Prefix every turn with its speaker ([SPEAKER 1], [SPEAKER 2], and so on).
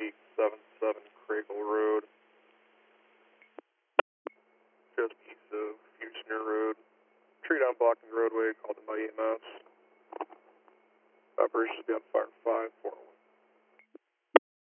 [SPEAKER 1] 877 Cragle Road, just east of Fusner Road. Tree down blocking the roadway, called in by EMS. Operations be on fire 541.